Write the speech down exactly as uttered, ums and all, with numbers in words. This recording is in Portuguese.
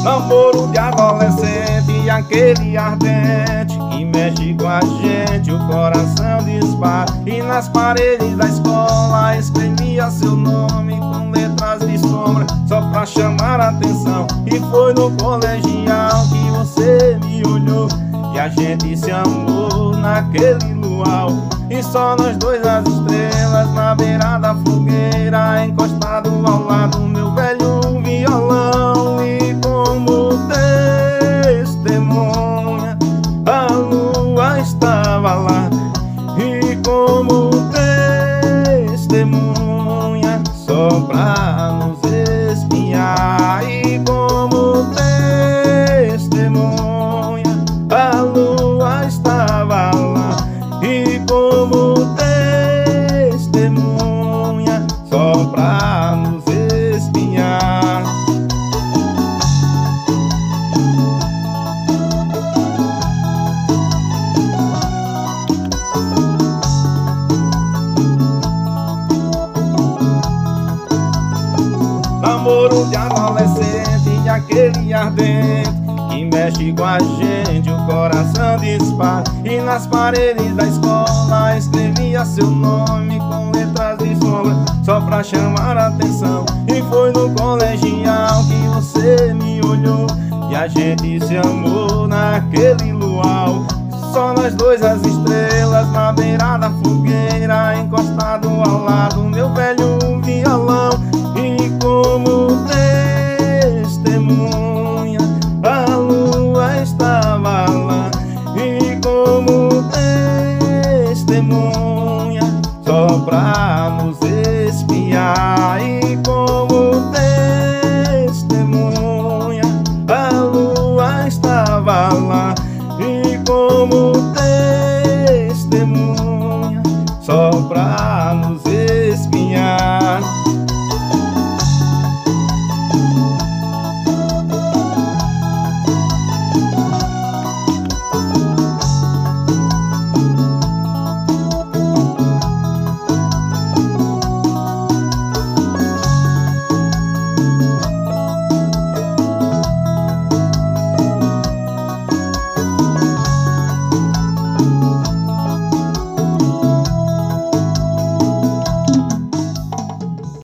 Namoro de adolescente, aquele ardente que mexe com a gente, o coração dispara. E nas paredes da escola escrevia seu nome com letras de sombra, só pra chamar a atenção. E foi no colegial que você me olhou e a gente se amou naquele luau. E só nós dois as estrelas na beira da fogueira, encostado ao lado do meu velho violão. E como testemunha a lua estava lá, e como testemunha só pra nos espiar. E como testemunha a lua estava lá, e como testemunha só pra nos espiar. Namoro de adolescente, aquele ardente que mexe com a gente, o coração dispara. E nas paredes da escola escrevia seu nome com letras de sombra, só pra chamar a atenção. E foi no colegial que você me olhou e a gente se amou naquele luau. Só nós dois as estrelas na beira da fogueira, encostado ao lado do meu velho violão. E